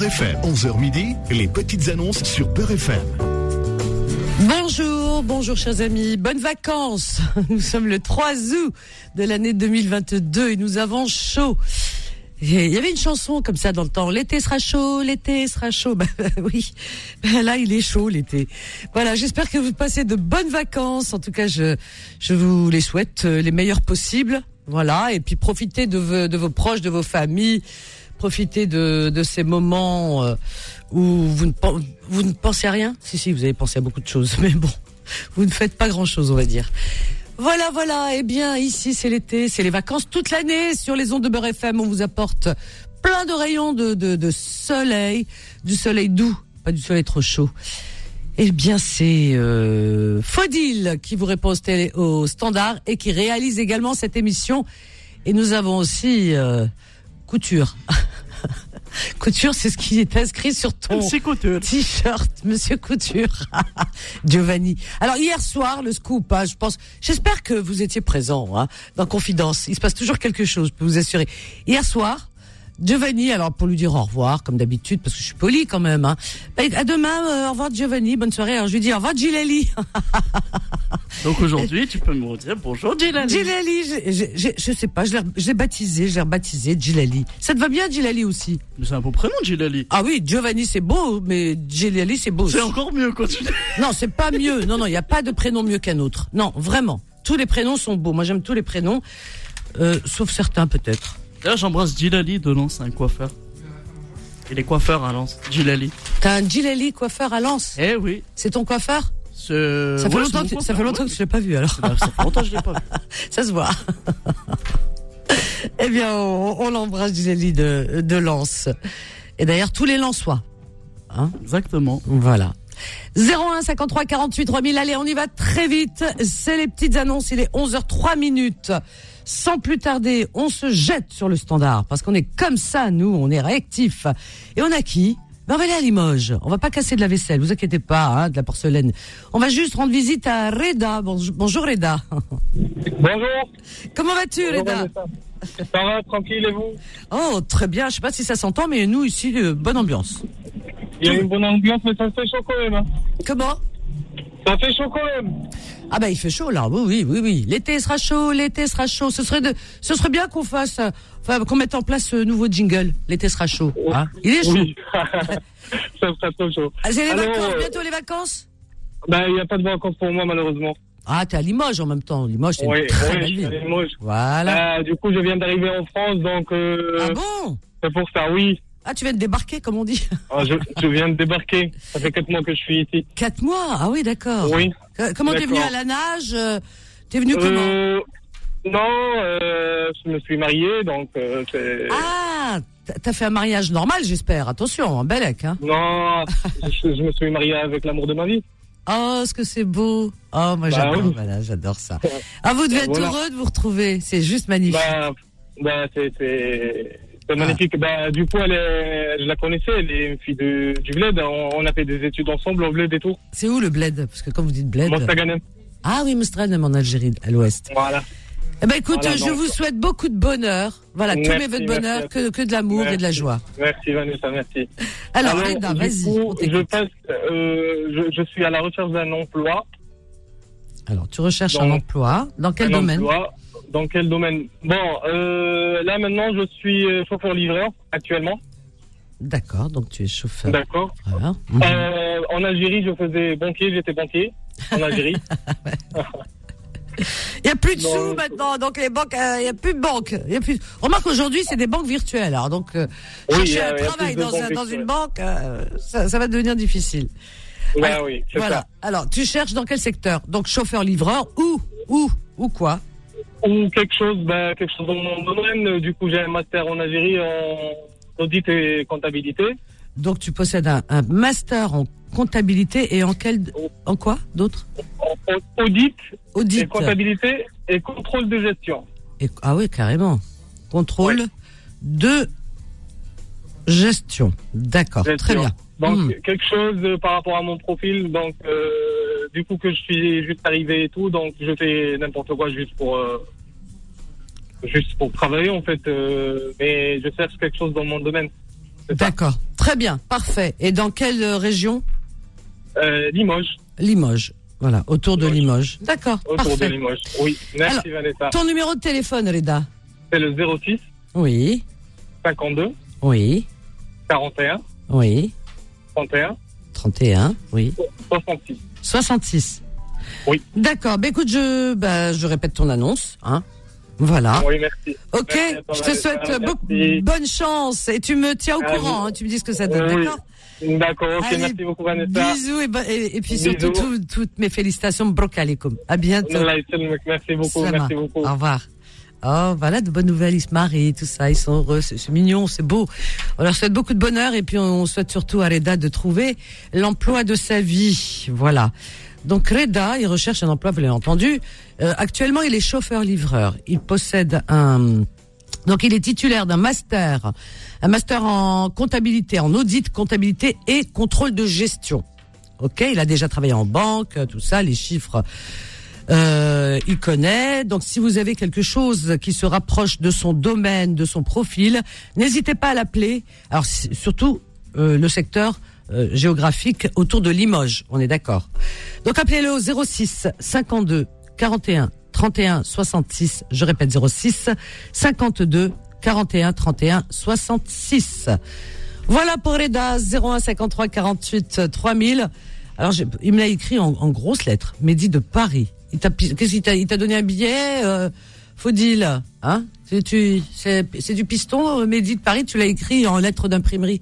Beurre FM. 11h midi, les petites annonces sur Beurre FM. Bonjour chers amis, bonnes vacances. Nous sommes le 3 août de l'année 2022 et nous avons chaud. Il y avait une chanson comme ça dans le temps, l'été sera chaud, l'été sera chaud. Oui, là il est chaud l'été. Voilà, j'espère que vous passez de bonnes vacances. En tout cas, je vous les souhaite les meilleures possibles. Voilà, et puis profitez de vos proches, de vos familles. Profitez de ces moments où vous ne pensez à rien. Si, vous avez pensé à beaucoup de choses, mais bon, vous ne faites pas grand-chose, on va dire. Voilà. Eh bien, ici, c'est l'été, c'est les vacances toute l'année. Sur les ondes de Beurre FM, on vous apporte plein de rayons de soleil, du soleil doux, pas du soleil trop chaud. Eh bien, c'est Faudil qui vous répond au standard et qui réalise également cette émission. Et nous avons aussi Couture. Couture, c'est ce qui est inscrit sur ton t-shirt, Monsieur Couture. Giovanni. Alors hier soir, le scoop, j'espère que vous étiez présent dans Confidence. Il se passe toujours quelque chose, je peux vous assurer. Hier soir, Giovanni, alors pour lui dire au revoir, comme d'habitude, parce que je suis poli quand même. À demain, au revoir Giovanni, bonne soirée. Alors je lui dis au revoir Gilali. Donc aujourd'hui, tu peux me dire bonjour Gilali. Gilali, je sais pas, je l'ai rebaptisé Gilali. Ça te va bien Gilali aussi? Mais c'est un beau prénom Gilali. Ah oui, Giovanni c'est beau, mais Gilali c'est beau. C'est encore mieux quand tu dis. Non, c'est pas mieux. Non, il n'y a pas de prénom mieux qu'un autre. Non, vraiment. Tous les prénoms sont beaux. Moi j'aime tous les prénoms, sauf certains peut-être. D'ailleurs, j'embrasse Gilali de Lens, un coiffeur. Il est coiffeur à Lens, Gilali. T'as un Gilali coiffeur à Lens? Eh oui. C'est ton coiffeur? Ça fait longtemps que je l'ai pas vu alors. Ça fait longtemps que je l'ai pas vu. Ça se voit. Eh bien, on l'embrasse Gilali de Lens. Et d'ailleurs, tous les Lensois. Exactement. Voilà. 01 53 48 3000. Allez, on y va très vite. C'est les petites annonces. Il est 11h03. Sans plus tarder, on se jette sur le standard parce qu'on est comme ça, nous, on est réactifs. Et on a qui? On va aller à Limoges. On va pas casser de la vaisselle, vous inquiétez pas, de la porcelaine. On va juste rendre visite à Reda. Bonjour Reda. Bonjour. Comment vas-tu Reda? Ça va, tranquille et vous? Oh, très bien. Je sais pas si ça s'entend, mais nous ici, bonne ambiance. Il y a une bonne ambiance, mais ça fait chaud quand même. Comment? Ça fait chaud quand même. Ah bah il fait chaud là, oui. L'été sera chaud. Ce serait bien qu'on fasse, qu'on mette en place ce nouveau jingle. L'été sera chaud. Il est chaud. Oui. Ça sera trop chaud. C'est les vacances, bientôt les vacances? Il n'y a pas de vacances pour moi malheureusement. Ah, t'es à Limoges en même temps. Limoges, c'est une très belle ville. À Limoges. Voilà. Du coup, je viens d'arriver en France, donc. Ah bon? C'est pour ça, oui. Ah, tu viens de débarquer, comme on dit. Je viens de débarquer. Ça fait 4 mois que je suis ici. 4 mois? Ah oui, d'accord. Oui. Comment t'es venu à la nage? T'es venu comment? Non, je me suis marié, donc c'est... Ah, t'as fait un mariage normal, j'espère. Attention, un belec, Non, je me suis marié avec l'amour de ma vie. Oh, ce que c'est beau. Oh, moi j'adore, oui. voilà, j'adore ça. Ah, vous devez être heureux de vous retrouver. C'est juste magnifique. C'est magnifique. Du coup, je la connaissais, elle est une fille du Bled. On a fait des études ensemble au Bled et tout. C'est où le Bled? Parce que quand vous dites Bled... Mostaganem. Ah oui, Mostaganem en Algérie, à l'ouest. Voilà. Eh ben écoute, je vous souhaite beaucoup de bonheur. Voilà, tous mes vœux de bonheur, que de l'amour et de la joie. Merci Vanessa, merci. Alors Reda, vas-y. Je suis à la recherche d'un emploi. Alors, tu recherches un emploi. Dans quel domaine? Dans quel domaine? Là maintenant, je suis chauffeur-livreur actuellement. D'accord, donc tu es chauffeur. D'accord. Voilà. En Algérie, j'étais banquier en Algérie. Il n'y a plus de sous maintenant, donc les banques, il n'y a plus de banques. Remarque aujourd'hui, c'est des banques virtuelles. Alors donc, chercher un travail dans une banque, ça va devenir difficile. Oui, c'est ça. Alors, tu cherches dans quel secteur? Donc chauffeur-livreur ou quoi? Ou quelque chose dans mon domaine. Du coup, j'ai un master en Algérie en audit et comptabilité. Donc tu possèdes un master en comptabilité et en quoi d'autre? Audit et comptabilité et contrôle de gestion. Ah oui, carrément. Contrôle de gestion. D'accord, très bien. Donc quelque chose par rapport à mon profil, donc du coup que je suis juste arrivé et tout, donc je fais n'importe quoi juste pour travailler en fait, mais je cherche quelque chose dans mon domaine. D'accord, Très bien, parfait. Et dans quelle région? Limoges. Limoges. Voilà, autour de Limoges. D'accord, Autour parfait. de Limoges. Oui, merci Vanessa. Ton numéro de téléphone, Reda? C'est le 06 Oui, 52 oui, 41 oui. 31 31, oui. 66. 66. Oui. D'accord. Bah, écoute, je répète ton annonce, hein. Voilà. Oui, merci. Ok. Merci à toi, Je te Vanessa, souhaite merci. bonne chance et tu me tiens au courant, hein. Tu me dis ce que ça donne, Oui. d'accord? D'accord, ok, Allez, merci beaucoup Vanessa. Bisous et puis surtout Bisous. toutes mes félicitations. Brok alaikum. À bientôt. Allah yassalmek, merci beaucoup, Salama. merci beaucoup. Au revoir. Oh, voilà, de bonnes nouvelles, ils se marient, tout ça, ils sont heureux, c'est mignon, c'est beau. On leur souhaite beaucoup de bonheur et puis on souhaite surtout à Reda de trouver l'emploi de sa vie. Voilà. Donc Reda, il recherche un emploi, vous l'avez entendu. Actuellement, il est chauffeur-livreur. Il possède donc il est titulaire d'un master, un master en comptabilité, en audit, comptabilité et contrôle de gestion. Ok, il a déjà travaillé en banque, tout ça, les chiffres. Il connaît. Donc, si vous avez quelque chose qui se rapproche de son domaine, de son profil, n'hésitez pas à l'appeler. Alors, surtout le secteur géographique autour de Limoges. On est d'accord. Donc, appelez-le au 06 52 41 31 66. Je répète 06 52 41 31 66. Voilà pour Reda, 01 53 48 3000. Alors, il me l'a écrit en grosses lettres. Mehdi de Paris. Il t'a donné un billet, Faudil, hein? C'est du piston, Mehdi de Paris, tu l'as écrit en lettres d'imprimerie.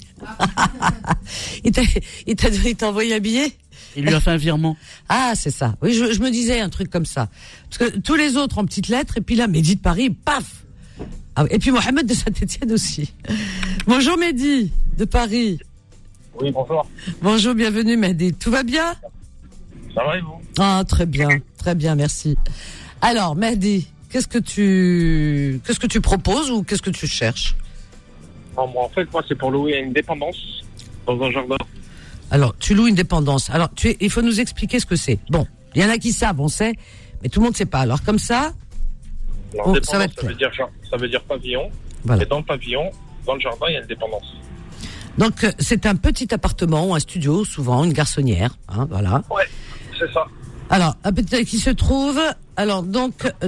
il t'a envoyé un billet? Il lui a fait un virement. Ah, c'est ça. Oui, je me disais un truc comme ça. Parce que tous les autres en petites lettres, et puis là, Mehdi de Paris, paf! Ah, et puis Mohamed de Saint-Etienne aussi. Bonjour Mehdi de Paris. Oui, bonjour. Bonjour, bienvenue Mehdi. Tout va bien? Ça va et vous? Ah, très bien, merci. Alors, Mehdi, qu'est-ce que tu proposes ou qu'est-ce que tu cherches? En fait, moi, c'est pour louer une dépendance dans un jardin. Alors, tu loues une dépendance. Alors, il faut nous expliquer ce que c'est. Bon, il y en a qui savent, on sait, mais tout le monde ne sait pas. Alors, comme ça, Alors, ça va être ça veut dire pavillon. voilà. Et dans le pavillon, dans le jardin, il y a une dépendance. Donc, c'est un petit appartement ou un studio, souvent, une garçonnière, hein, voilà. Ouais, c'est ça. Alors, un petit qui se trouve, alors, donc, pas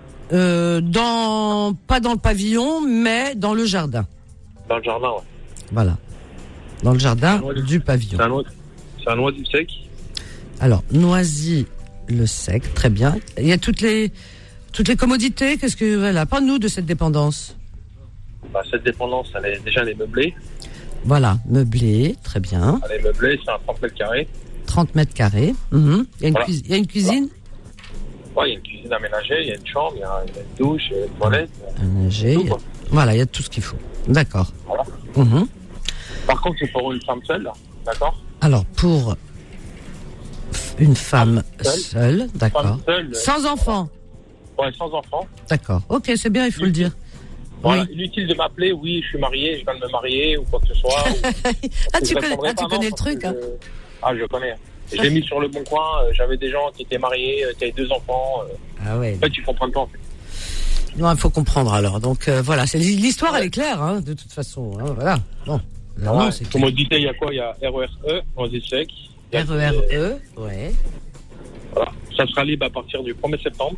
dans le pavillon, mais dans le jardin. Dans le jardin, ouais. Voilà. Dans le jardin du pavillon. C'est un noisy sec. Alors, Noisy-le-Sec, très bien. Il y a toutes les commodités. Voilà, parle-nous de cette dépendance. Cette dépendance, elle est meublée. Voilà, meublé, très bien. Elle est meublée, c'est un 30 mètres carrés. 30 mètres carrés. Il y a Voilà. il y a une cuisine. Ouais, il y a une cuisine aménagée, il y a une chambre, il y a une douche, il y a une toilette. Aménagé, Tout, quoi. voilà, il y a tout ce qu'il faut. D'accord. Voilà. Mhm. Par contre, c'est pour une femme seule, d'accord? Alors, pour une femme seule, d'accord. Femme seule. Sans enfant, Ouais, sans enfant. d'accord. Ok, c'est bien, il faut le dire. Voilà, Oui. inutile de m'appeler, oui, je suis marié, je viens de me marier, ou quoi que ce soit. Ah, tu Vous connais, répondrez tu pas, connais non, le truc, hein. Ah, je connais. J'ai mis sur le bon coin, j'avais des gens qui étaient mariés, qui avaient 2 enfants. Ah ouais. En fait, ils comprennent pas, en fait. Non, il faut comprendre alors. Donc voilà, c'est l'histoire, elle est claire, hein, de toute façon. Hein, voilà. Bon. Non, Ouais. c'est Commodité, il y a quoi? Il y a RERE, Noisy Sec. Il y a- RERE, ouais. Voilà. Ça sera libre à partir du 1er septembre.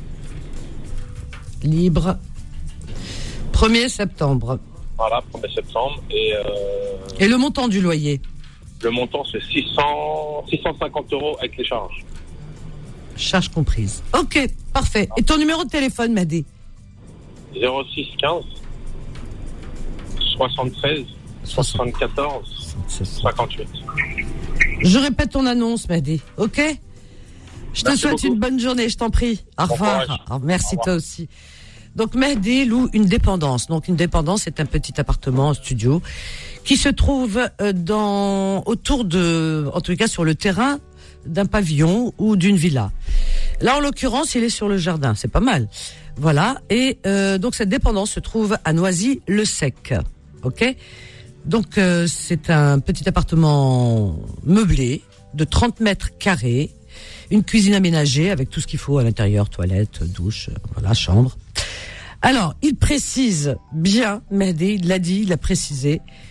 Libre. 1er septembre. Voilà, 1er septembre. Et le montant du loyer? Le montant, c'est 650 € avec les charges. Charge comprise. Ok, parfait. Et ton numéro de téléphone, Madé? 06 15 73 74 58. Je répète ton annonce, Madé. Ok? Je te Merci souhaite beaucoup. une bonne journée, je t'en prie. Au Bon revoir. courage. Merci Au revoir. toi aussi. Donc Mehdi loue une dépendance. Donc une dépendance, c'est un petit appartement, un studio, qui se trouve autour de, en tout cas sur le terrain d'un pavillon ou d'une villa. Là, en l'occurrence, il est sur le jardin. C'est pas mal. Voilà. Et donc cette dépendance se trouve à Noisy-le-Sec. Ok. Donc c'est un petit appartement meublé de 30 mètres carrés, une cuisine aménagée avec tout ce qu'il faut à l'intérieur, toilette, douche, voilà, chambre. Alors, il précise bien, Mehdi, il l'a dit, il l'a précisé,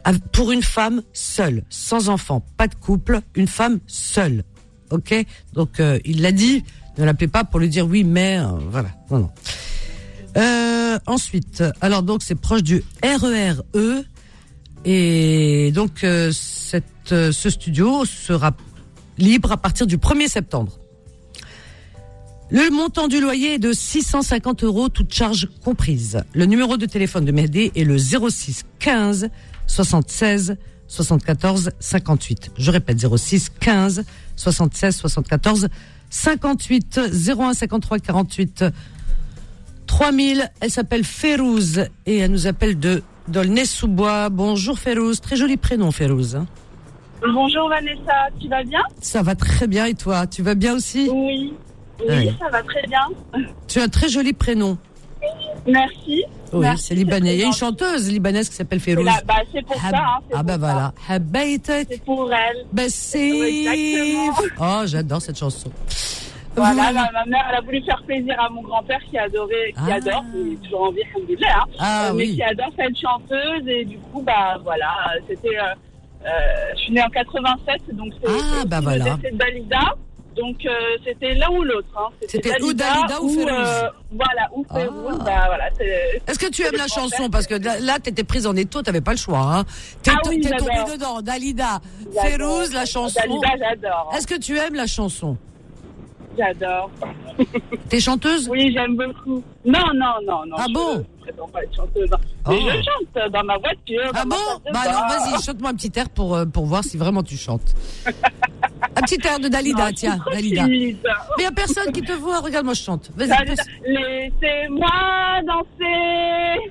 Pour une femme seule, sans enfant, pas de couple, une femme seule. Ok? Donc, il l'a dit, ne l'appelez pas pour lui dire oui, mais, voilà. Non. Ensuite, alors donc c'est proche du RERE. Et donc, ce studio sera libre à partir du 1er septembre. Le montant du loyer est de 650 €, toutes charges comprises. Le numéro de téléphone de Mehdi est le 06 15 76 74 58. Je répète, 06 15 76 74 58. 01 53 48 3000. Elle s'appelle Férouz et elle nous appelle de D'aulnay-sous-Bois. Bonjour Férouz, très joli prénom Férouz. Bonjour Vanessa, tu vas bien? Ça va très bien et toi, tu vas bien aussi? Oui, ça va très bien. Tu as un très joli prénom. Merci. Oui, Merci, c'est libanais. Il y a une chanteuse libanaise qui s'appelle Férouz. C'est pour ça. C'est ben voilà. C'est pour elle. Exactement. Oh, j'adore cette chanson. Voilà, ma mère, elle a voulu faire plaisir à mon grand-père qui adore, il est toujours en vie, alhamdoulilah, mais qui adore cette chanteuse, et du coup, voilà, c'était, je suis née en 87, donc c'est le décès de Dalida, donc c'était l'un ou l'autre, hein. C'était ou Dalida ou Férouz. Voilà, ou Férouz, voilà. Est-ce que tu aimes la chanson? Parce que là, t'étais prise en étau, t'avais pas le choix, hein. T'es tombée dedans, Dalida, Férouz, la chanson. Dalida, j'adore. Est-ce que tu aimes la chanson? J'adore. T'es chanteuse? Oui, j'aime beaucoup. Non. Ah bon? Je prétends pas être chanteuse. Mais je chante dans ma voiture. Ah bon? Alors vas-y, chante-moi un petit air pour voir si vraiment tu chantes. Un petit air de Dalida, tiens, Dalida. Mais y a personne qui te voit, regarde-moi, je chante. Vas-y. Laissez-moi danser.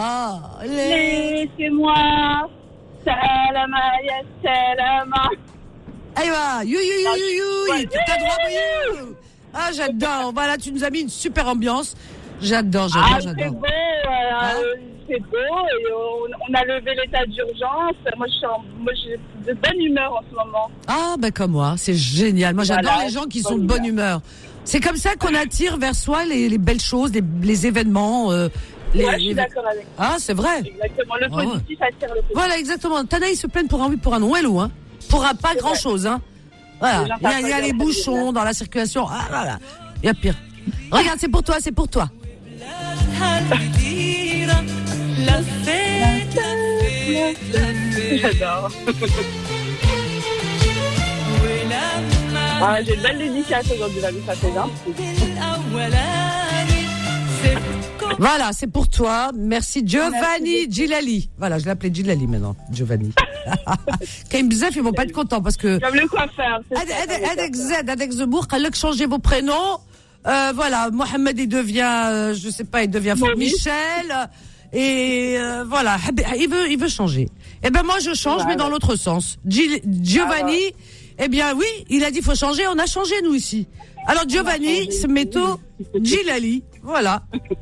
Laissez-moi. Salama, ya salama. Aïwa, you, t'as droit, you. Ah, j'adore. Voilà, tu nous as mis une super ambiance. J'adore. C'est beau, c'est beau. Et on a levé l'état d'urgence. Moi, j'ai de bonne humeur en ce moment. Ah, comme moi, c'est génial. Moi, j'adore les gens qui sont de bonne humeur. C'est comme ça qu'on attire vers soi les belles choses, les événements. Je suis d'accord avec toi. Ah, c'est vrai. Exactement. Le positif attire le positif. Voilà, exactement. Tanaï se plaignent pour un oui, pour un non. Hello, hein. Pour pas grand chose, hein. Voilà. Il y a les bouchons dans la circulation. Ah là là. Il y a pire. Regarde, c'est pour toi. J'adore. J'ai une belle dédicace aujourd'hui, ça fait bien. Voilà, c'est pour toi. Merci Giovanni Gilali. Voilà, je l'appelais Gilali maintenant, Giovanni. Kaim Bzef, ils vont pas être contents parce que... Comme le coiffeur. Adek Zebour, elle changé vos prénoms. Voilà, Mohamed, il devient, je sais pas, il devient Michel. Et voilà, il veut changer. Eh ben moi, je change, mais dans l'autre sens. Giovanni, eh bien oui, il a dit faut changer, on a changé nous ici. Alors Giovanni, c'est métaux Gilali, voilà.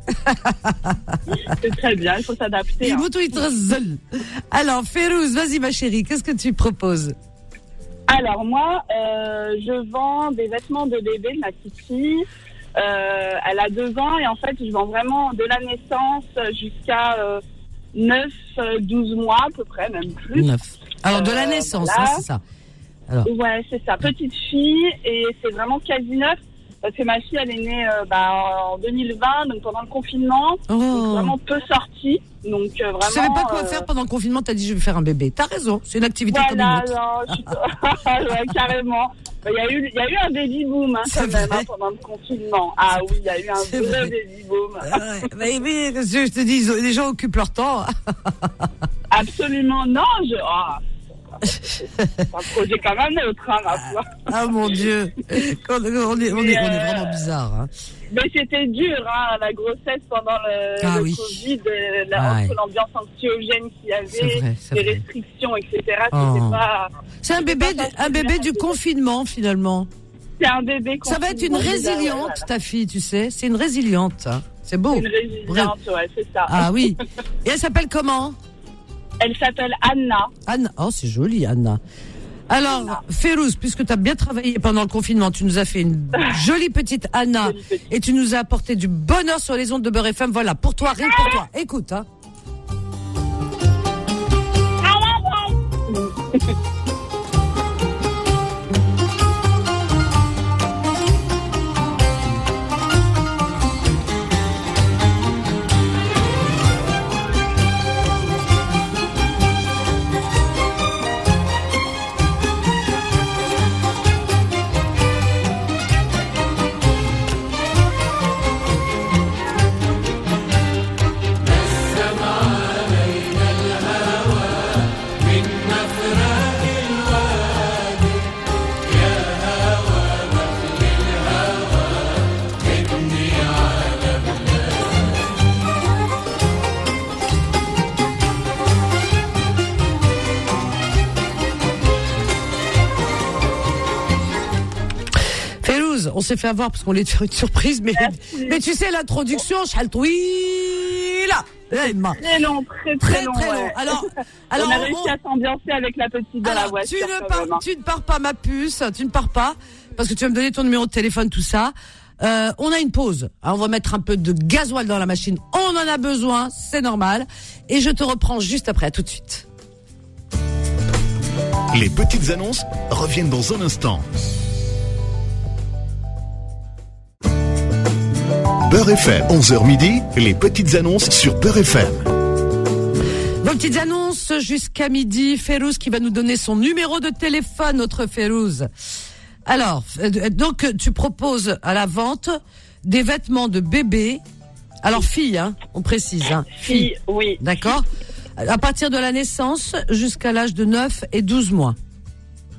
C'est très bien, il faut s'adapter. Alors Férouz, vas-y ma chérie, qu'est-ce que tu proposes? Alors moi, je vends des vêtements de bébé de ma petite fille. Elle a 2 ans et en fait, je vends vraiment de la naissance jusqu'à 9-12 mois à peu près, même plus. 9. Alors de la naissance, voilà. C'est ça. Alors. Ouais, c'est ça, petite fille, et c'est vraiment quasi neuf, parce que ma fille, elle est née en 2020, donc pendant le confinement, donc vraiment peu sortie, donc vraiment... Tu savais pas quoi faire pendant le confinement, t'as dit je vais faire un bébé. T'as raison, c'est une activité comme une autre. Ouais, carrément. Il y a eu un baby boom quand même pendant le confinement. Ah oui, il y a eu un vrai baby boom. Mais je te dis, les gens occupent leur temps. Absolument, non, c'est un projet comme un autre, ma foi. Ah mon Dieu, on est vraiment bizarre. Hein. Mais c'était dur, la grossesse pendant le Covid, entre l'ambiance anxiogène qu'il y avait, les restrictions, etc. C'était pas. C'est un bébé du confinement finalement. C'est un bébé. Ça va être une résiliente, ta fille, tu sais. C'est une résiliente. Hein. C'est beau. Une résiliente, ouais, c'est ça. Ah oui. Et elle s'appelle comment? Elle s'appelle Anna. Anna. Oh, c'est joli, Anna. Alors, Férouz, puisque tu as bien travaillé pendant le confinement, tu nous as fait une jolie petite Anna et tu nous as apporté du bonheur sur les ondes de Beurre FM. Voilà, pour toi, rien que pour toi. Écoute, hein. On s'est fait avoir parce qu'on voulait te faire une surprise, mais tu sais, l'introduction, là. Très long, très long. Ouais. Alors, on a réussi à s'ambiancer avec la petite dans la voiture. Tu ne pars pas, ma puce, tu ne pars pas, parce que tu vas me donner ton numéro de téléphone, tout ça. On a une pause. Alors, on va mettre un peu de gasoil dans la machine. On en a besoin, c'est normal. Et je te reprends juste après, à tout de suite. Les petites annonces reviennent dans un instant. Beurre FM, 11h midi, les petites annonces sur Beurre FM. Vos petites annonces jusqu'à midi. Férouz qui va nous donner son numéro de téléphone, notre Férouz. Alors, donc tu proposes à la vente des vêtements de bébé. Alors fille, hein, on précise. Hein, fille, oui. D'accord. À partir de la naissance jusqu'à l'âge de 9 et 12 mois. Allô ?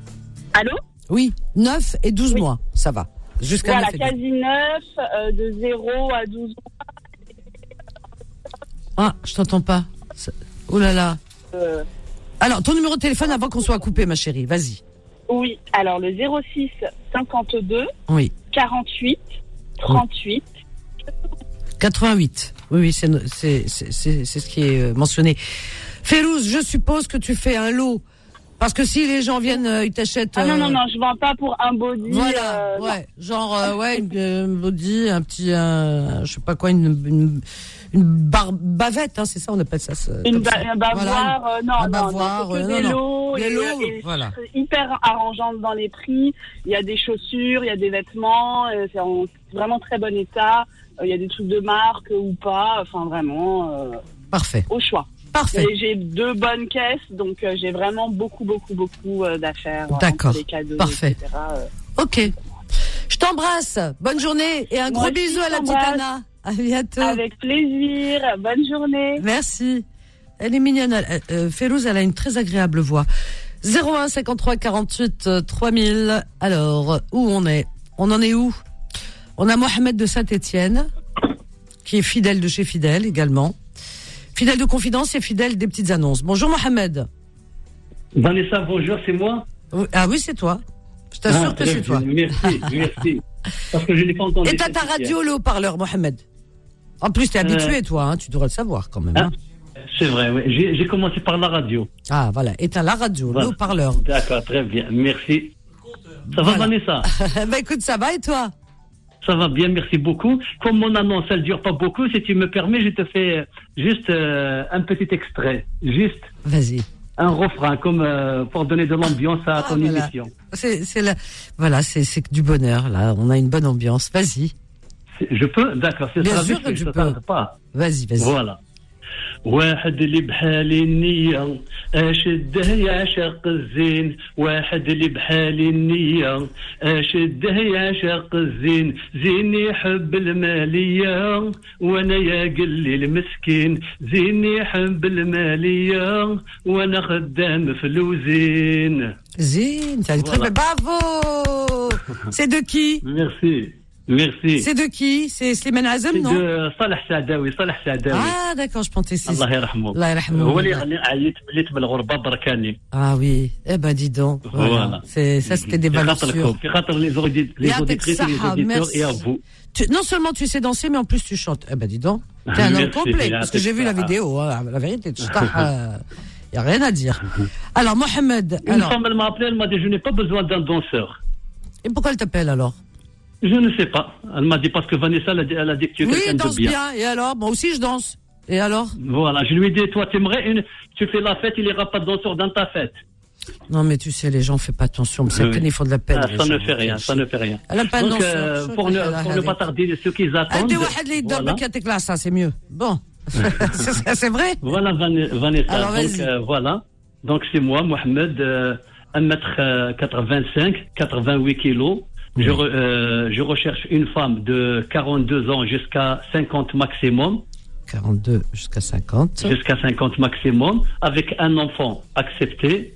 Oui, 9 et 12 mois, ça va. Jusqu'à voilà, quasi 9, de 0 à 12 mois. Ah, je t'entends pas. Oh là là. Alors, ton numéro de téléphone avant qu'on soit coupé, ma chérie, vas-y. Oui, alors le 06 52 oui. 48 38 88. Oui, c'est ce qui est mentionné. Férouz, je suppose que tu fais un lot. Parce que si les gens viennent, ils t'achètent. Ah non, je vends pas pour un body. Voilà, ouais, genre, une body, un petit, je sais pas quoi, une bavette, hein, c'est ça, on appelle ça. Un bavoir, voilà. Des lots, voilà. Hyper arrangeante dans les prix. Il y a des chaussures, il y a des vêtements, c'est en vraiment très bon état. Il y a des trucs de marque ou pas, enfin vraiment. Parfait. Au choix. Parfait. Et j'ai 2 bonnes caisses, donc j'ai vraiment beaucoup d'affaires. D'accord. Les cadeaux, parfait. Etc. Ok. Je t'embrasse. Bonne journée et un gros bisou à la petite Anna. À bientôt. Avec plaisir. Bonne journée. Merci. Elle est mignonne. Férouz, elle a une très agréable voix. 01 53 48 3000. Alors, où on est ? On en est où ? On a Mohamed de Saint-Étienne, qui est fidèle de chez Fidèle également. Fidèle de Confidence et fidèle des petites annonces. Bonjour Mohamed. Vanessa, bonjour, c'est moi. Ah oui, c'est toi. Je t'assure que c'est toi. Merci. Parce que je n'ai pas entendu. Et t'as ta radio, le haut-parleur, Mohamed. En plus, t'es habitué, toi, hein, tu devrais le savoir quand même. Hein. C'est vrai, oui. J'ai commencé par la radio. Ah, voilà. Et t'as la radio, le haut-parleur. D'accord, très bien. Merci. Ça va, Vanessa? Bah écoute, ça va et toi? Ça va bien, merci beaucoup. Comme mon annonce, elle dure pas beaucoup, si tu me permets, je te fais juste un petit extrait. Juste. Vas-y. Un refrain, comme pour donner de l'ambiance à ton émission. C'est du bonheur, là. On a une bonne ambiance. Vas-y. Je peux? D'accord, c'est bien ça. Sûr que tu peux. Pas. Vas-y. Voilà. واحد اللي بحالي النية أشده يعشق الزين واحد اللي بحالي النية أشده يعشق الزين زين يحب المالية وانا يا قلي المسكين زين يحب المالية وانا خدام فلوزين زين ça très bien. Bravo. C'est de qui? Merci. C'est de qui? C'est Slimane Azem, non? C'est de Salah Saadawi. Ah, d'accord, je pensais c'est. Allah yarhamou. Allah yarhamou. هو اللي عيط بليت بالغربة بركاني. Ah oui. Eh ben, dis donc. Voilà. Ça, c'était des valeurs sûres. في خاطر les auditrices et les auditeurs et à vous. Non seulement tu sais danser, mais en plus tu chantes. Eh ben, dis donc. T'es un homme complet. Parce que j'ai vu la vidéo, hein, la vérité. Y a rien à dire. Alors, Mohamed. Une femme, elle m'a appelé, elle m'a dit, je n'ai pas besoin d'un danseur. Et pourquoi elle t'appelle alors? Je ne sais pas. Elle m'a dit parce que Vanessa, elle a dit que tu es quelqu'un de bien. Oui, danse bien. Et alors? Moi aussi, je danse. Et alors? Voilà. Je lui ai dit, toi, tu fais la fête, il n'y aura pas de danseur dans ta fête. Non, mais tu sais, les gens, font pas attention. Ils font de la peine. Ça ne fait rien, ça ne fait rien. Donc, pour ne pas tarder, ceux qui attendent. Ça, c'est mieux. Bon. C'est vrai? Voilà, Vanessa. Alors, donc, voilà. Donc, c'est moi, Mohamed, 1m85, 88 kilos. Oui. Je recherche une femme de 42 ans jusqu'à 50 maximum. 42 jusqu'à 50. Jusqu'à 50 maximum, avec un enfant accepté.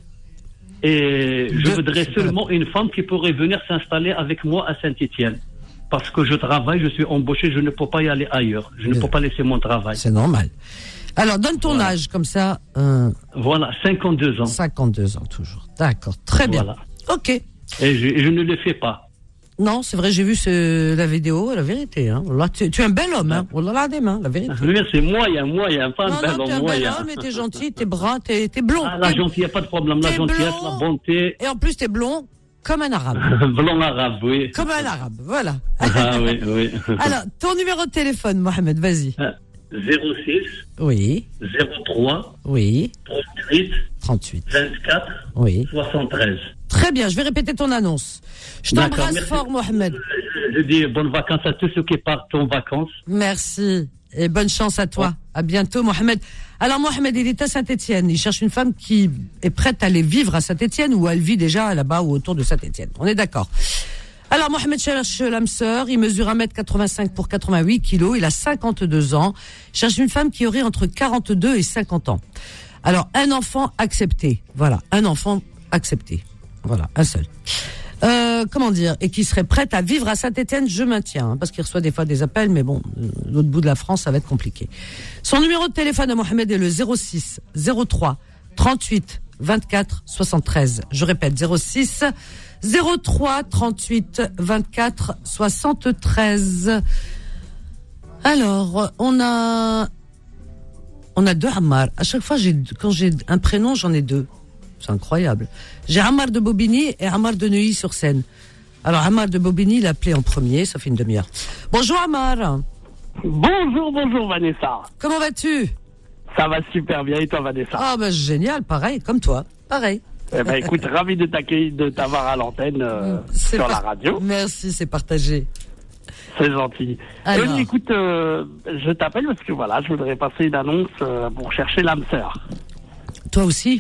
Et je voudrais seulement une femme qui pourrait venir s'installer avec moi à Saint-Étienne. Parce que je travaille, je suis embauché, je ne peux pas y aller ailleurs. Je ne peux pas laisser mon travail. C'est normal. Alors, donne ton âge, comme ça. Voilà, 52 ans. 52 ans, toujours. D'accord, très bien. Voilà. Ok. Et je ne le fais pas. Non, c'est vrai, j'ai vu la vidéo, la vérité. Hein. Là, tu es un bel homme, hein. La vérité. C'est moyen, pas un bel homme. Tu es un bel homme, mais t'es gentil, t'es brun, t'es blond. Ah, la gentillesse, il n'y a pas de problème. La gentillesse, la bonté. Et en plus, t'es blond comme un arabe. Blond arabe, oui. Comme un arabe, voilà. Ah oui. Alors, ton numéro de téléphone, Mohamed, vas-y. 06. Oui. 03. Oui. 38. 24. Oui. 73. Très bien, je vais répéter ton annonce. Je t'embrasse fort, Mohamed. Je dis bonnes vacances à tous ceux qui partent en vacances. Merci. Et bonne chance à toi. À bientôt, Mohamed. Alors, Mohamed, il est à Saint-Étienne. Il cherche une femme qui est prête à aller vivre à Saint-Étienne ou elle vit déjà là-bas ou autour de Saint-Étienne. On est d'accord. Alors, Mohamed cherche l'âme sœur. Il mesure 1m85 pour 88 kilos. Il a 52 ans. Il cherche une femme qui aurait entre 42 et 50 ans. Alors, un enfant accepté. Voilà, un enfant accepté. Voilà, un seul. Comment dire, et qui serait prête à vivre à Saint-Étienne, je maintiens, hein, parce qu'il reçoit des fois des appels, mais bon, l'autre bout de la France, ça va être compliqué. Son numéro de téléphone à Mohamed est le 06 03 38 24 73. Je répète, 06 03 38 24 73. Alors, on a deux Ammar. À chaque fois, quand j'ai un prénom, j'en ai deux. C'est incroyable. J'ai Ammar de Bobigny et Ammar de Neuilly-sur-Seine. Alors, Ammar de Bobigny, il a appelé en premier, ça fait une demi-heure. Bonjour, Ammar. Bonjour, Vanessa. Comment vas-tu? Ça va super bien, et toi, Vanessa? Ah, ben, génial, pareil, comme toi. Pareil. Eh ben, écoute, ravi de t'accueillir, de t'avoir à l'antenne, sur la radio. Merci, c'est partagé. C'est gentil. Écoute, je t'appelle parce que voilà, je voudrais passer une annonce pour chercher l'âme sœur. Toi aussi?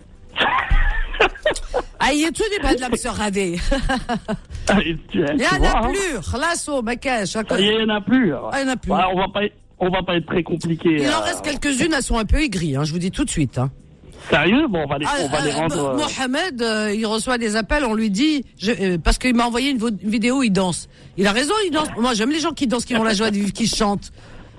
Ah, il y a tout des pas de l'âme sœur radée. Il y en a plus. Khalasso, Makash. Il y en a plus. Il y en a plus. Voilà, on va pas être très compliqué. Il en reste quelques-unes, elles sont un peu aigries, hein, je vous dis tout de suite. Hein. Sérieux? Bon, on va les rendre. Mohamed, il reçoit des appels, on lui dit, parce qu'il m'a envoyé une vidéo où il danse. Il a raison, il danse. Moi, j'aime les gens qui dansent, qui ont la joie de vivre, qui chantent.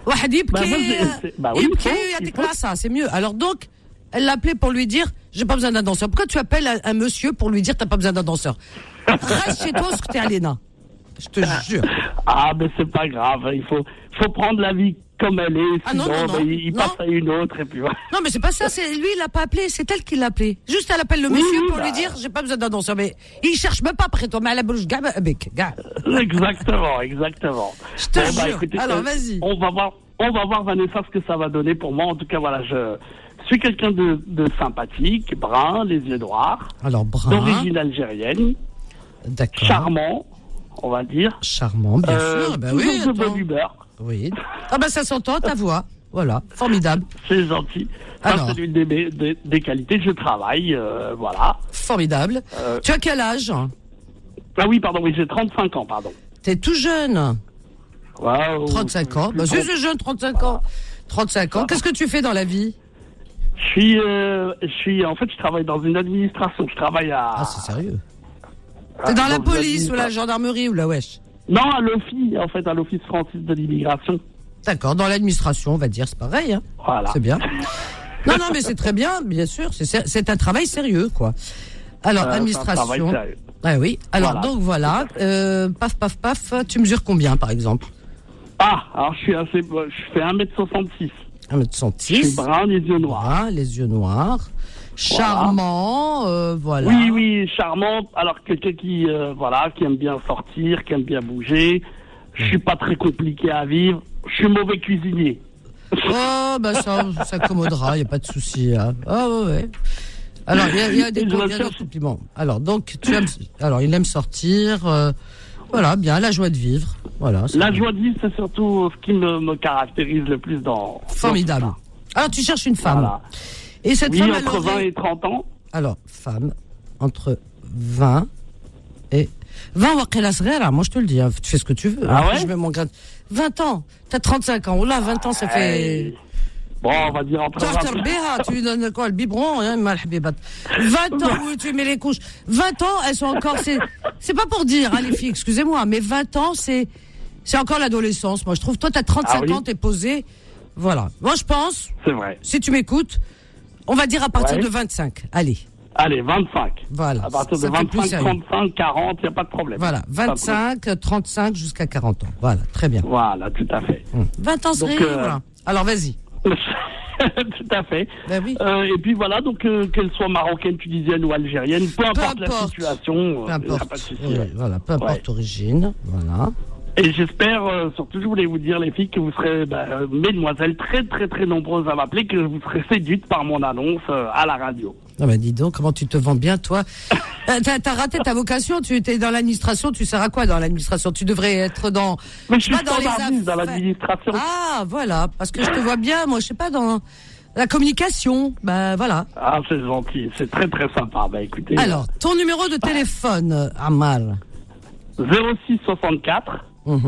C'est mieux. Alors donc, elle l'a appelé pour lui dire, j'ai pas besoin d'un danseur. Pourquoi tu appelles un monsieur pour lui dire t'as pas besoin d'un danseur? Reste chez toi, parce que t'es Aléna. Je te jure. Ah, mais c'est pas grave. Il faut prendre la vie comme elle est. Sinon, il passe à une autre et puis voilà. Non, mais c'est pas ça. C'est lui, il l'a pas appelé. C'est elle qui l'a appelé. Juste, elle appelle le monsieur pour lui dire, j'ai pas besoin d'un danseur. Mais il cherche même pas après toi. Mais à la bouche, avec. Exactement. Je te jure. Écoutez, alors, vas-y. On va voir, Vanessa, ce que ça va donner pour moi. En tout cas, voilà, je suis quelqu'un de sympathique, brun, les yeux noirs. Alors, brun. D'origine algérienne. D'accord. Charmant, on va dire. Charmant, bien sûr. Ben oui, de bonne humeur. Oui. Ah ben ça s'entend, ta voix. Voilà, formidable. C'est gentil. C'est l'une des qualités. Je travaille, voilà. Formidable. Tu as quel âge? Ah oui, pardon, j'ai 35 ans, pardon. T'es tout jeune. Wow. 35 ans. Bah, c'est jeune, 35 ans. 35 ans. Qu'est-ce que tu fais dans la vie? En fait, je travaille dans une administration. Je travaille à... Ah, c'est sérieux. T'es dans la police ou la gendarmerie ou la wesh? Non, à l'Office français de l'immigration. D'accord, dans l'administration, on va dire, c'est pareil. Hein. Voilà. C'est bien. Non, mais c'est très bien, bien sûr. C'est un travail sérieux, quoi. Alors, administration. C'est un travail sérieux. Ah oui. Alors, voilà. Donc voilà. Paf. Tu mesures combien, par exemple? Ah, alors je fais 1m66. 1m66. Je suis brun, les yeux noirs. Les yeux noirs. Charmant, voilà. Oui, charmant. Alors quelqu'un qui aime bien sortir, qui aime bien bouger. Je suis pas très compliqué à vivre. Je suis mauvais cuisinier. Oh, bah ça s'accommodera, y a pas de souci. Hein. Ah ouais. Alors, il y a des compliments. Alors, donc, il aime sortir. Voilà, bien, la joie de vivre. Voilà. La joie de vivre, c'est surtout ce qui me caractérise le plus dans. Formidable. Dans alors, tu cherches une femme. Voilà. Et cette oui, femme, entre 20 et 30 ans. Alors, femme, entre 20 et 20 moi je te le dis, hein, tu fais ce que tu veux. Ah ouais, je mets mon grade. 20 ans, t'as 35 ans. Oh là, 20 ans, ça fait. Bon, on va dire entre 20 tu lui donnes quoi, le biberon, hein, mal habibat. 20 ans, oui, tu mets les couches. 20 ans, elles sont encore, c'est pas pour dire, hein, les filles, excusez-moi, mais 20 ans, c'est encore l'adolescence, moi, je trouve. Toi, t'as 35 ans, t'es posé. Voilà. Moi, je pense. C'est vrai. Si tu m'écoutes, on va dire à partir de 25. Allez. Allez, 25. Voilà. À partir de 25, 35, 40, il n'y a pas de problème. Voilà, 25, 35 jusqu'à 40 ans. Voilà, très bien. Voilà, tout à fait. 20 ans, c'est rien, voilà. Alors, vas-y. Tout à fait. Ben oui. Et puis voilà, donc qu'elle soit marocaine, tunisienne ou algérienne, peu importe la situation. Peu importe. Pas de souci, voilà, peu importe origine. Voilà. Et j'espère, surtout, je voulais vous dire, les filles, que vous serez, mesdemoiselles, très, très, très nombreuses à m'appeler, que vous serez séduites par mon annonce à la radio. Ah ben dis donc, comment tu te vends bien, toi. T'as raté ta vocation, tu étais dans l'administration, tu sers à quoi dans l'administration? Tu devrais être dans... Mais je suis pas dans l'administration. Ah, voilà, parce que je te vois bien, moi, je sais pas, dans la communication, ben voilà. Ah, c'est gentil, c'est très, très sympa, écoutez. Alors, ton numéro de téléphone, Ammar? 06 64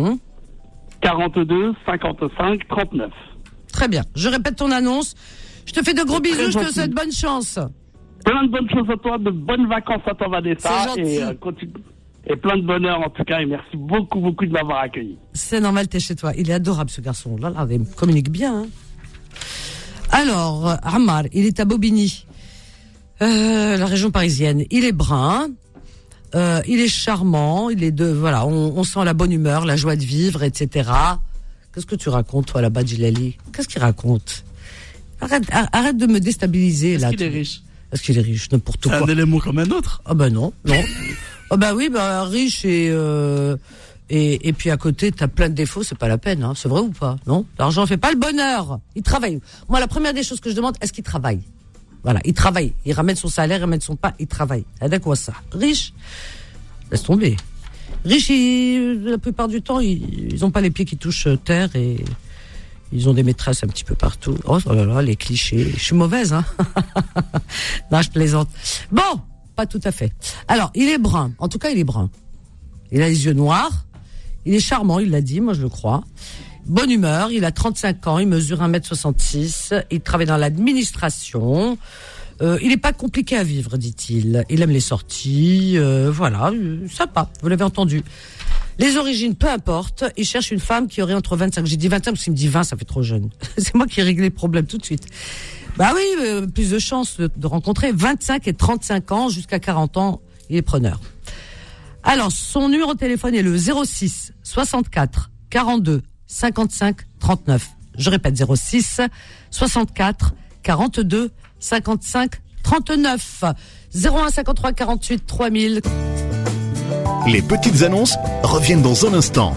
42 55 39. Très bien. Je répète ton annonce. Je te fais de gros bisous. Je te souhaite bonne chance. Plein de bonnes choses à toi, de bonnes vacances à toi, Vanessa. Et plein de bonheur en tout cas. Et merci beaucoup, beaucoup de m'avoir accueilli. C'est normal, t'es chez toi. Il est adorable ce garçon. Là, il communique bien. Hein. Alors, Ammar, il est à Bobigny, la région parisienne. Il est brun. Il est charmant, il est voilà, on sent la bonne humeur, la joie de vivre, etc. Qu'est-ce que tu racontes, toi, là-bas, Djilali? Qu'est-ce qu'il raconte? Arrête de me déstabiliser, là. Est-ce qu'il est riche? Est-ce qu'il est riche? N'importe quoi. C'est un élément comme un autre. Ah ben non. Ah ben oui, riche et puis à côté, t'as plein de défauts, c'est pas la peine, hein. C'est vrai ou pas? Non? L'argent fait pas le bonheur. Il travaille. Moi, la première des choses que je demande, est-ce qu'il travaille? Voilà, il travaille, il ramène son salaire, il ramène son pain, il travaille. C'est quoi ça? Riche, laisse tomber. Riche, la plupart du temps, ils ont pas les pieds qui touchent terre et ils ont des maîtresses un petit peu partout. Oh là là, les clichés. Je suis mauvaise, hein. Non, je plaisante. Bon, pas tout à fait. Alors, il est brun. En tout cas, il est brun. Il a les yeux noirs. Il est charmant, il l'a dit, moi je le crois. Bonne humeur, il a 35 ans, il mesure 1m66, il travaille dans l'administration, il n'est pas compliqué à vivre, dit-il. Il aime les sorties, voilà, sympa, vous l'avez entendu. Les origines, peu importe, il cherche une femme qui aurait entre 25, j'ai dit 25 parce qu'il me dit 20, ça fait trop jeune. C'est moi qui ai réglé le problème tout de suite. Bah oui, plus de chances de rencontrer 25 et 35 ans, jusqu'à 40 ans, il est preneur. Alors, son numéro de téléphone est le 06 64 42 55 39. Je répète, 06 64 42 55 39. 01 53 48 3000. Les petites annonces reviennent dans un instant.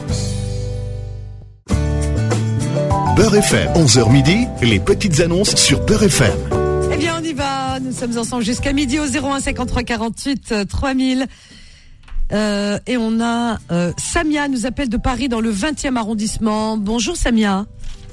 Beurre FM, 11h midi, les petites annonces sur Beurre FM. Eh bien, on y va. Nous sommes ensemble jusqu'à midi au 01 53 48 3000. Et on a Samia nous appelle de Paris dans le 20e arrondissement. Bonjour Samia.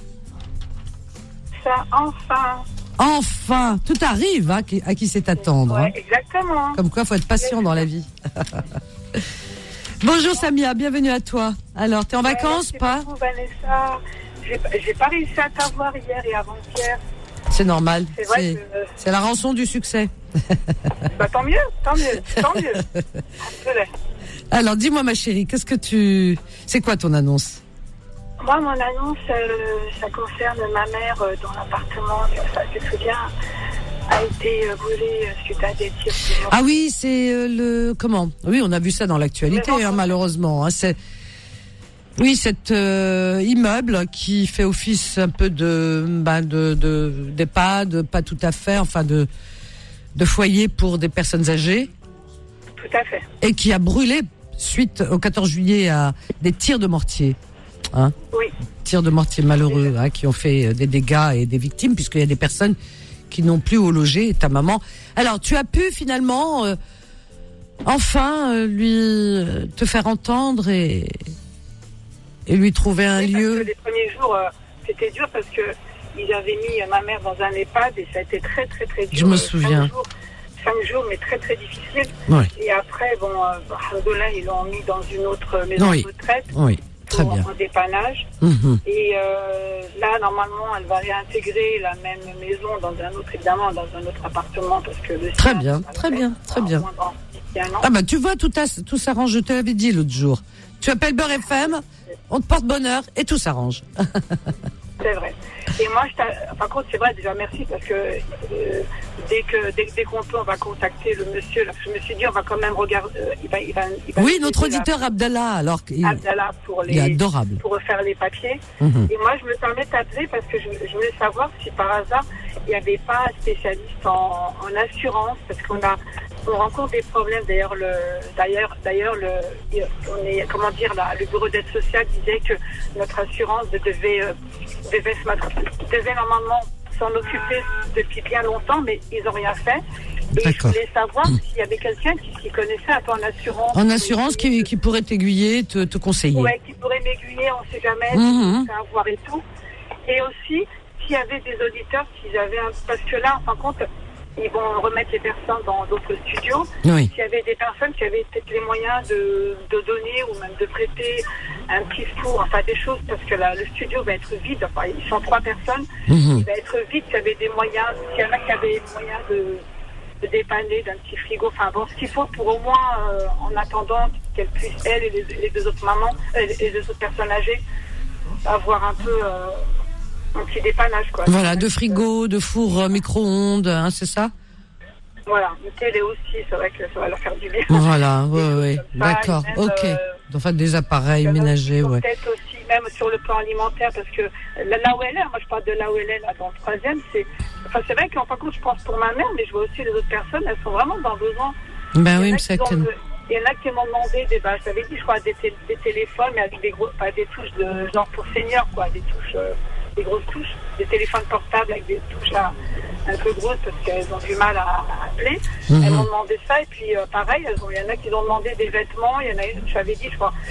Enfin, tout arrive, hein, à qui sait attendre. Ouais, hein. Exactement. Comme quoi, faut être patient dans la vie. Bonjour Samia, bienvenue à toi. Alors, t'es en vacances, pas? Beaucoup, Vanessa. J'ai pas réussi à t'avoir hier et avant-hier. C'est normal. C'est vrai que... c'est la rançon du succès. Bah, tant mieux. Alors, dis-moi ma chérie, c'est quoi ton annonce? Moi, mon annonce, ça concerne ma mère dont l'appartement, ça se souvient, a été brûlé suite à des tirs. Ah oui, c'est comment? Oui, on a vu ça dans l'actualité, hein, malheureusement. Hein, oui, cet immeuble qui fait office un peu d'EHPAD, pas tout à fait, enfin de foyer pour des personnes âgées. Tout à fait. Et qui a brûlé suite au 14 juillet à des tirs de mortier. Hein? Oui. Tirs de mortier malheureux, hein, qui ont fait des dégâts et des victimes, puisqu'il y a des personnes qui n'ont plus où loger, et ta maman. Alors, tu as pu finalement, lui te faire entendre et lui trouver un lieu. Parce que les premiers jours, c'était dur parce que ils avaient mis ma mère dans un EHPAD et ça a été très très très dur. Je me souviens. 5 jours, mais très très difficile. Oui. Et après, alhamdoulilah, ils l'ont mis dans une autre maison de retraite. Oui. Très bien. En dépannage. Et là, normalement, elle va réintégrer la même maison dans un autre appartement parce que le très bien. Ah bah tu vois, tout s'arrange. Je te l'avais dit l'autre jour. Tu appelles Beurre FM, on te porte bonheur et tout s'arrange. C'est vrai. Et moi, par contre, c'est vrai, déjà merci parce que dès qu'on peut, on va contacter le monsieur. Là, je me suis dit, on va quand même regarder. Il va oui, notre auditeur Abdallah, Abdallah il est adorable. Pour refaire les papiers. Et moi, je me permets d'appeler parce que je voulais savoir si par hasard, il n'y avait pas un spécialiste en assurance parce on rencontre des problèmes. D'ailleurs, le bureau d'aide sociale disait que notre assurance devait normalement s'en occuper depuis bien longtemps, mais ils n'ont rien fait. Et je voulais savoir s'il y avait quelqu'un qui connaissait un peu en assurance. En assurance qui pourrait t'aiguiller, te conseiller. Oui, qui pourrait m'aiguiller, on ne sait jamais, savoir et tout. Et aussi, s'il y avait des auditeurs, parce que là, en fin de compte, ils vont remettre les personnes dans d'autres studios. Oui. S'il y avait des personnes qui avaient peut-être les moyens de donner ou même de prêter un petit four, enfin des choses, parce que le studio va être vide. Enfin, ils sont 3 personnes. Il va être vide. S'il y avait des moyens, s'il y en a qui avaient les moyens de dépanner d'un petit frigo. Enfin bon, ce qu'il faut pour au moins, en attendant qu'elles puissent, elle et les 2 autres mamans, les 2 autres personnes âgées, avoir un peu... un petit dépannage, quoi. Voilà, de frigo, de four micro-ondes, hein, c'est ça? Voilà, une télé aussi, c'est vrai que ça va leur faire du bien. Voilà, oui, d'accord, ok. Enfin, des appareils ménagers, ouais. Peut-être aussi, même sur le plan alimentaire, parce que là où elle est, moi je parle de là où elle est, là, dans le 3e, c'est vrai qu'en fin de compte, je pense pour ma mère, mais je vois aussi les autres personnes, elles sont vraiment dans le besoin. Ben oui, mais c'est que... Il y en a qui m'ont demandé je t'avais dit, je crois, des téléphones, mais avec des touches de genre pour seniors, quoi, des touches... des grosses touches, des téléphones portables avec des touches un peu grosses parce qu'elles ont du mal à appeler. Elles m'ont demandé ça et puis pareil, il y en a qui ont demandé des vêtements. Il y en a une, je t'avais dit, je crois,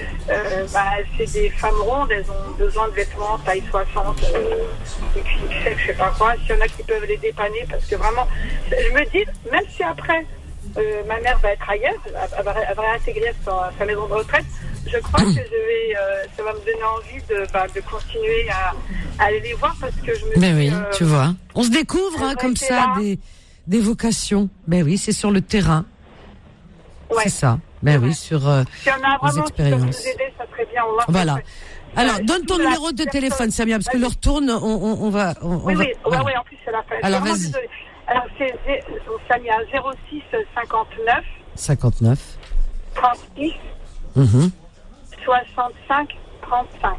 c'est des femmes rondes, elles ont besoin de vêtements taille 60 et puis je sais pas quoi. S'il y en a qui peuvent les dépanner parce que vraiment, je me dis, même si après ma mère va être ailleurs, elle va réintégrer sa maison de retraite, je crois que ça va me donner envie de continuer à aller les voir parce que je me dis... Ben oui, tu vois. On se découvre comme ça des vocations. Ben oui, c'est sur le terrain. Ouais. C'est ça. Ben oui, sur si on a vraiment expériences. Qui peuvent nous aider, ça serait bien. Voilà. Alors, donne ton numéro de téléphone, Samia, parce que l'heure tourne, on va... Oui, en plus, c'est la fin. Alors, vas-y. Alors, c'est Samia, 06 59... 59... 36... 65 35.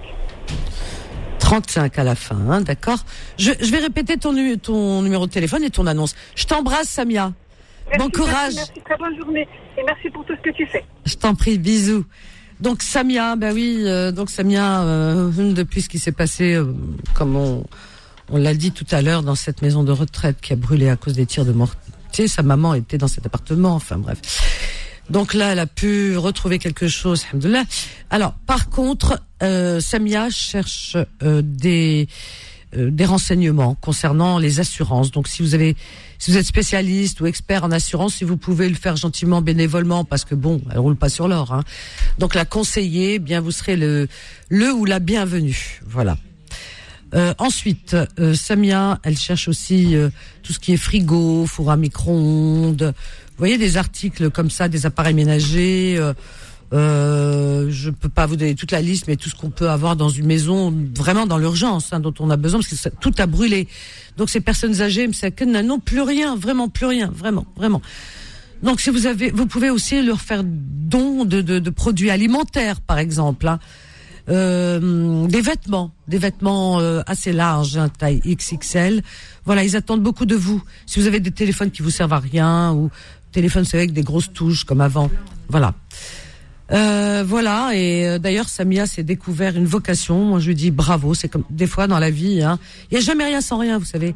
35 à la fin, hein, d'accord. Je vais répéter ton numéro de téléphone et ton annonce. Je t'embrasse, Samia. Bon courage. Merci, très bonne journée. Et merci pour tout ce que tu fais. Je t'en prie, bisous. Donc Samia, depuis ce qui s'est passé, comme on l'a dit tout à l'heure, dans cette maison de retraite qui a brûlé à cause des tirs de mortier, sa maman était dans cet appartement, enfin bref. Donc là, elle a pu retrouver quelque chose, alhamdoulilah. Alors, par contre, Samia cherche des renseignements concernant les assurances. Donc, si vous êtes spécialiste ou expert en assurance, si vous pouvez le faire gentiment, bénévolement, parce que bon, elle roule pas sur l'or, hein. Donc, la conseiller, bien, vous serez le ou la bienvenue. Voilà. Ensuite, Samia, elle cherche aussi tout ce qui est frigo, four à micro-ondes. Vous voyez, des articles comme ça, des appareils ménagers. Je peux pas vous donner toute la liste, mais tout ce qu'on peut avoir dans une maison, vraiment dans l'urgence, hein, dont on a besoin, parce que tout a brûlé. Donc ces personnes âgées, n'ont plus rien, vraiment plus rien, vraiment. Donc si vous pouvez aussi leur faire don de produits alimentaires, par exemple, hein. Des vêtements assez larges, hein, taille XXL. Voilà, ils attendent beaucoup de vous. Si vous avez des téléphones qui vous servent à rien ou téléphones avec des grosses touches comme avant, voilà. Voilà, et d'ailleurs Samia s'est découvert une vocation. Moi je lui dis bravo. C'est comme des fois dans la vie, hein, il y a jamais rien sans rien, vous savez.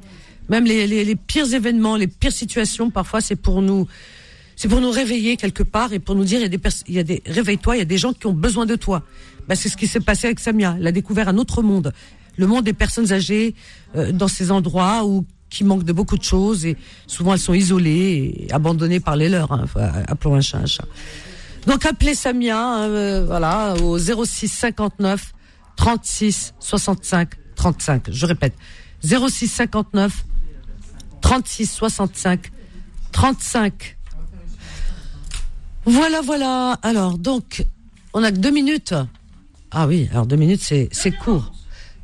Même les pires événements, les pires situations, parfois c'est pour nous réveiller quelque part et pour nous dire réveille-toi, il y a des gens qui ont besoin de toi. C'est ce qui s'est passé avec Samia. Elle a découvert un autre monde, le monde des personnes âgées dans ces endroits où qui manquent de beaucoup de choses et souvent elles sont isolées et abandonnées par les leurs. Appelons un chat un chat. Donc appelez Samia, au 06 59 36 65 35. Je répète, 06 59 36 65 35. Voilà. Alors, donc, on a que 2 minutes. Ah oui, alors 2 minutes, c'est court. Pardon ?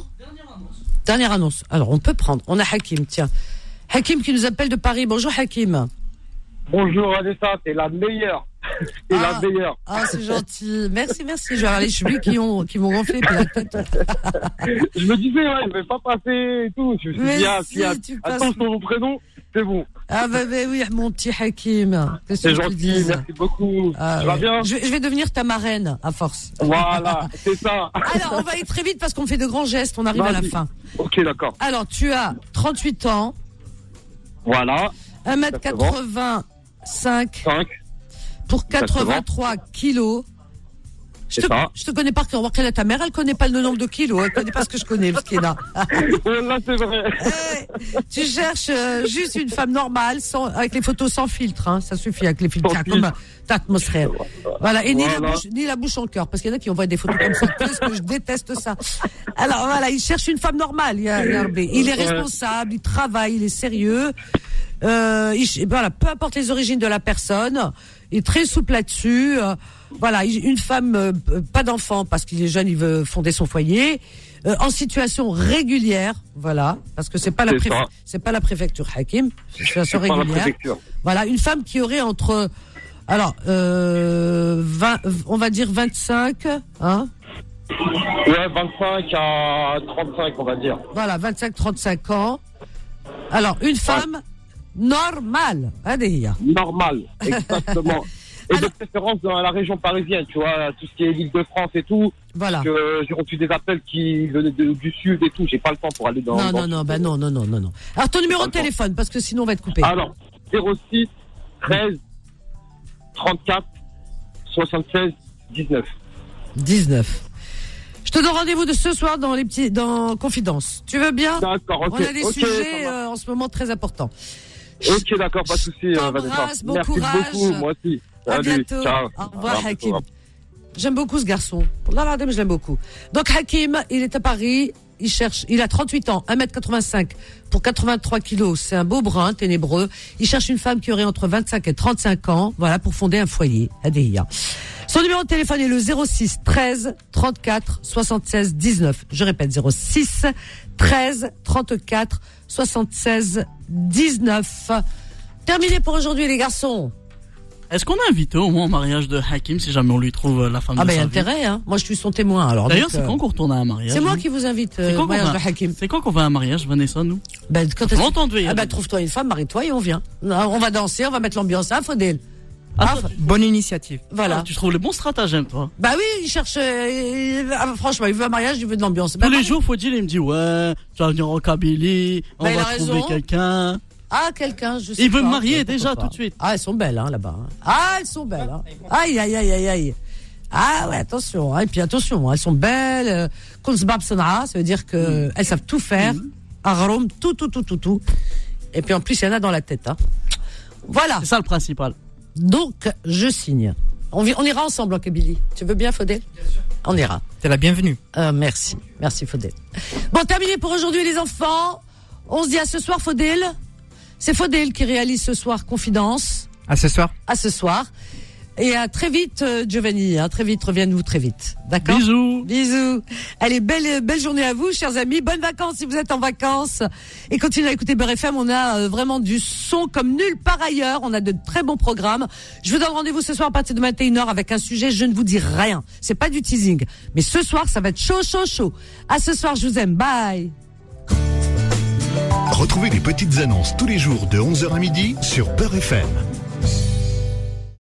Dernière annonce. Alors, on peut prendre. On a Hakim, tiens. Hakim qui nous appelle de Paris. Bonjour, Hakim. Bonjour, Anessa, t'es la meilleure. La meilleure. Ah, c'est gentil. Merci. Je vais aller chez lui qui m'ont gonflé puis la tête. Je me disais, il ne va pas passer et tout. Je me suis dit, attends, ton prénom, c'est bon. Ah, oui, mon petit Hakim. C'est gentil, merci beaucoup. Tu vas bien? Je vais devenir ta marraine, à force. Voilà, c'est ça. Alors, on va aller très vite parce qu'on fait de grands gestes, on arrive à la fin. Ok, d'accord. Alors, tu as 38 ans. Voilà. 1m85. 5. Pour 83 kilos. Je te connais par cœur. Quelle est ta mère? Elle connaît pas le nombre de kilos. Elle connaît pas ce que je connais, le skina. Là, c'est vrai. Tu cherches juste une femme normale, avec les photos sans filtre, hein. Ça suffit avec les filtres. Comme ta atmosphère. Voilà. Et ni la bouche en cœur. Parce qu'il y en a qui envoient des photos comme ça. Qu'est-ce que je déteste ça. Alors, voilà. Il cherche une femme normale. Il est responsable, il travaille, il est sérieux. Peu importe les origines de la personne, il est très souple là-dessus. Une femme, pas d'enfant parce qu'il est jeune, il veut fonder son foyer, en situation régulière, voilà, parce que c'est pas la préfecture Hakim, situation régulière. Voilà, une femme qui aurait entre, 20, on va dire 25, hein. Ouais, 25 à 35, on va dire. Voilà, 25-35 ans. Alors, une femme normale, normal, exactement. Et de préférence dans la région parisienne, tu vois, tout ce qui est l'Île-de-France et tout. Voilà. J'ai reçu des appels qui venaient du sud et tout. J'ai pas le temps pour aller dans. Non. Alors ton numéro de téléphone, parce que sinon on va être coupé. Alors 06 13 34 76 19. 19. Je te donne rendez-vous de ce soir dans Confidence. Tu veux bien? D'accord, ok. On a des sujets en ce moment très importants. Ok, d'accord, pas de souci. Bon Merci courage. Beaucoup, moi aussi. À bientôt. Ciao. Au revoir, Hakim. J'aime beaucoup ce garçon. Je l'aime beaucoup. Donc Hakim, il est à Paris. Il a 38 ans, 1m85 pour 83 kilos. C'est un beau brun, ténébreux. Il cherche une femme qui aurait entre 25 et 35 ans. Voilà, pour fonder un foyer. ADIA. Son numéro de téléphone est le 06 13 34 76 19. Je répète, 06 13 34 76 19. Terminé pour aujourd'hui, les garçons. Est-ce qu'on a invité au moins au mariage de Hakim si jamais on lui trouve la femme de sa vie? Ah, il y a intérêt, hein. Moi, je suis son témoin, alors. D'ailleurs, c'est quand qu'on retourne à un mariage? C'est moi qui vous invite au mariage de Hakim. C'est quand qu'on va à un mariage, Vanessa, nous? Quand longtemps de veiller. Trouve-toi une femme, marie-toi et on vient. On va danser, on va mettre l'ambiance à Faudel. Bonne initiative. Voilà. Tu trouves le bon stratagème, toi? Bah oui, il cherche, franchement, il veut un mariage, il veut de l'ambiance. Tous les jours, Faudil, il me dit, ouais, tu vas venir en Kabylie, on va trouver quelqu'un. Ah, quelqu'un, je sais pas. Il veut me marier déjà tout de suite. Ah, elles sont belles, hein, là-bas. Ah, elles sont belles, hein. Aïe. Ah, ouais, attention, hein. Et puis attention, elles sont belles. Kulsbab Sanaa, ça veut dire que elles savent tout faire. Aghrom, tout. Et puis en plus, il y en a dans la tête, hein. Voilà. C'est ça le principal. Donc, je signe. On ira ensemble en Kabylie. Tu veux bien, Faudel? Bien sûr. On ira. T'es la bienvenue. Merci, Faudel. Bon, terminé pour aujourd'hui, les enfants. On se dit à ce soir, Faudel. C'est Faudel qui réalise ce soir Confidence. À ce soir. Et à très vite, Giovanni. Très vite, reviens-nous très vite. D'accord? Bisous. Allez, belle journée à vous, chers amis. Bonnes vacances si vous êtes en vacances. Et continuez à écouter Beurre FM. On a vraiment du son comme nulle part ailleurs. On a de très bons programmes. Je vous donne rendez-vous ce soir à partir de 21h avec un sujet. Je ne vous dis rien. C'est pas du teasing. Mais ce soir, ça va être chaud. À ce soir, je vous aime. Bye. Retrouvez les petites annonces tous les jours de 11h à midi sur Beurre FM.